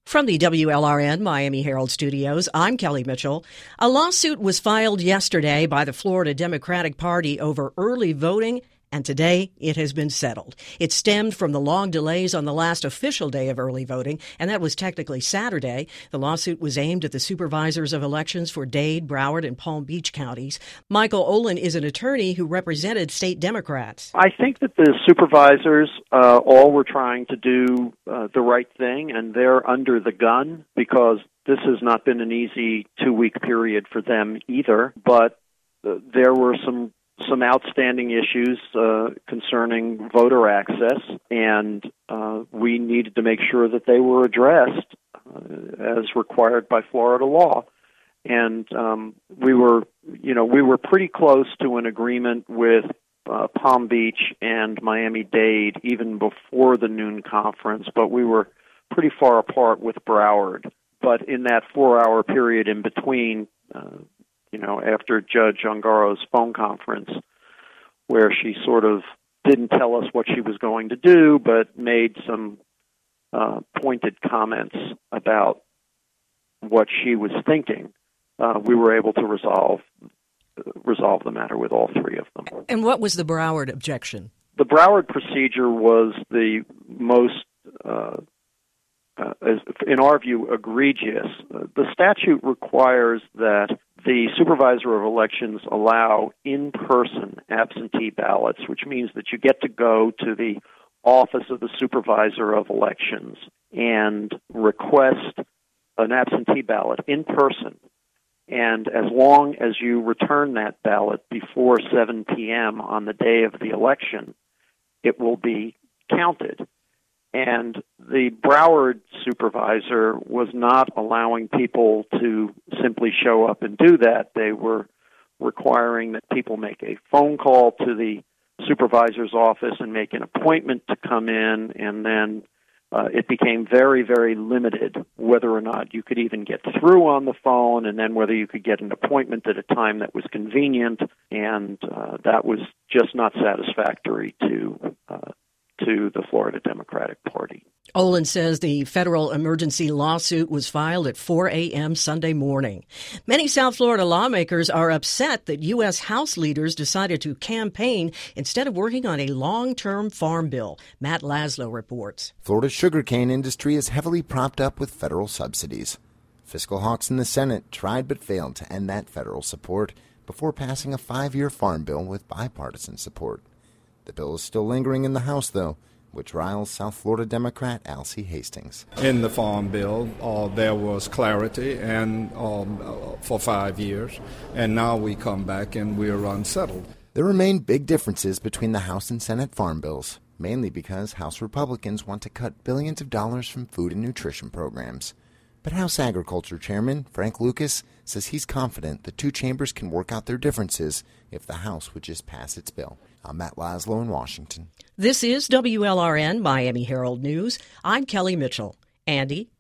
From the WLRN Miami Herald Studios, I'm Kelly Mitchell. A lawsuit was filed yesterday by the Florida Democratic Party over early voting, and today it has been settled. It stemmed from the long delays on the last official day of early voting, and that was technically Saturday. The lawsuit was aimed at the supervisors of elections for Dade, Broward, and Palm Beach counties. Michael Olin is an attorney who represented state Democrats. I think that the supervisors all were trying to do the right thing, and they're under the gun because this has not been an easy 2-week period for them either. But there were some outstanding issues concerning voter access, and we needed to make sure that they were addressed as required by Florida law. And we were pretty close to an agreement with Palm Beach and Miami-Dade even before the noon conference, but we were pretty far apart with Broward. But in that 4-hour period in between, after Judge Ungaro's phone conference, where she sort of didn't tell us what she was going to do, but made some pointed comments about what she was thinking, we were able to resolve the matter with all three of them. And what was the Broward objection? The Broward procedure was the most, in our view, egregious. The statute requires that the supervisor of elections allow in-person absentee ballots, which means that you get to go to the office of the supervisor of elections and request an absentee ballot in person. And as long as you return that ballot before 7 p.m. on the day of the election, it will be counted. And the Broward supervisor was not allowing people to simply show up and do that. They were requiring that people make a phone call to the supervisor's office and make an appointment to come in, and then it became very, very limited whether or not you could even get through on the phone, and then whether you could get an appointment at a time that was convenient, and that was just not satisfactory to the Florida Democratic Party. Olin says the federal emergency lawsuit was filed at 4 a.m. Sunday morning. Many South Florida lawmakers are upset that U.S. House leaders decided to campaign instead of working on a long-term farm bill. Matt Laszlo reports. Florida's sugarcane industry is heavily propped up with federal subsidies. Fiscal hawks in the Senate tried but failed to end that federal support before passing a 5-year farm bill with bipartisan support. The bill is still lingering in the House, though, which riles South Florida Democrat Alcee Hastings. In the Farm Bill, there was clarity and for 5 years, and now we come back and we're unsettled. There remain big differences between the House and Senate farm bills, mainly because House Republicans want to cut billions of dollars from food and nutrition programs. But House Agriculture Chairman Frank Lucas says he's confident the two chambers can work out their differences if the House would just pass its bill. I'm Matt Laszlo in Washington. This is WLRN Miami Herald News. I'm Kelly Mitchell. Andy?